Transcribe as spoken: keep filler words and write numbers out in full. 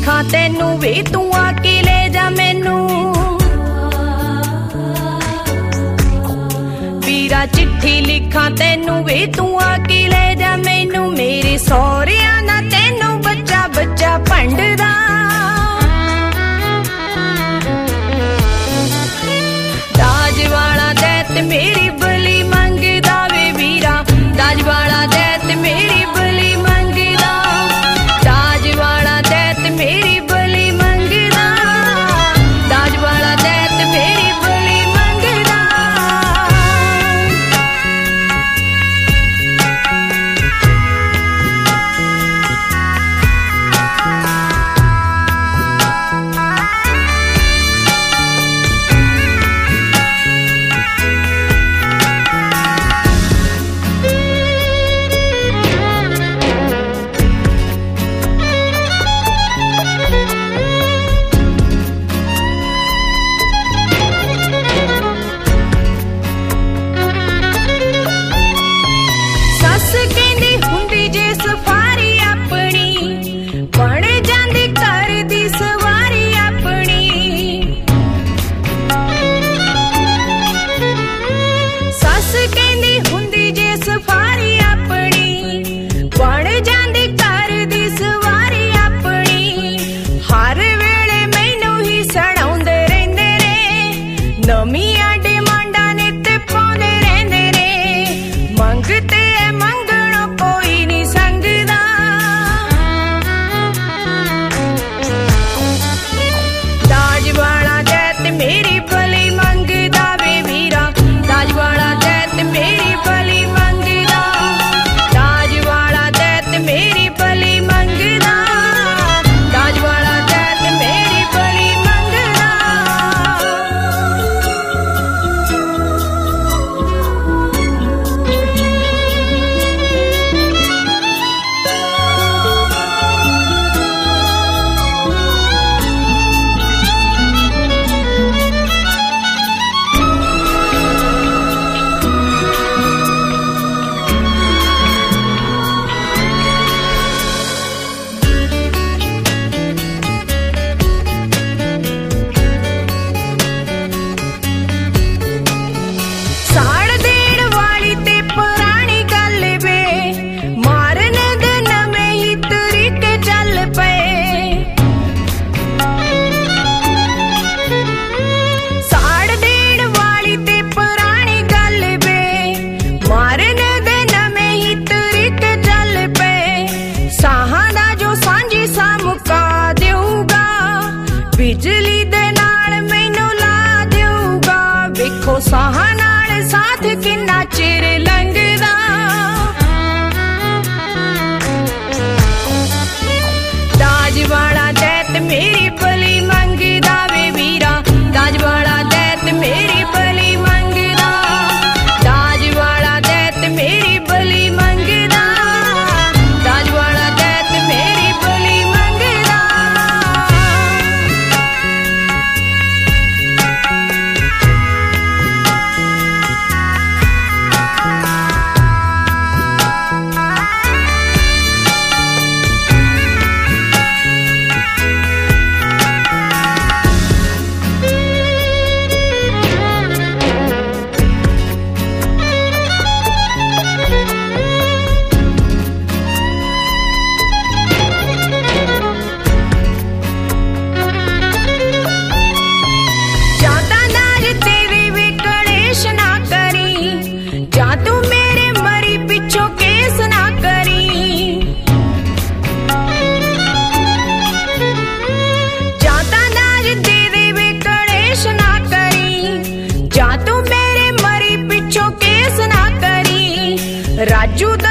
लिखा तेनू वे तू आके ले जा मैनू वीरा चिट्ठी लिखा तेनू वे तू आके ले जा मैनू मेरे सौरिया ना तेनू बच्चा बच्चा भंडदा दाज वाला दैत मेरी बली मंगदा वे वीरा दाज वाला दैत मेरी बली मंगदा दाज वाला दैत मेरी बली मंगदा दाज वाला दैत मेरी बली मंगदा बिजली दे नाल मैनू ला देऊगा वेखो साह नाल साथ किन्ना चिर लंघदा दाज वाला दैत मेरी बली मंगदा वे वीरा दाज वाला दैत मेरी बली मंगदा दाज वाला दैत मेरी बली मंगदा दाज वाला दैत मेरी बली मंगदा राजू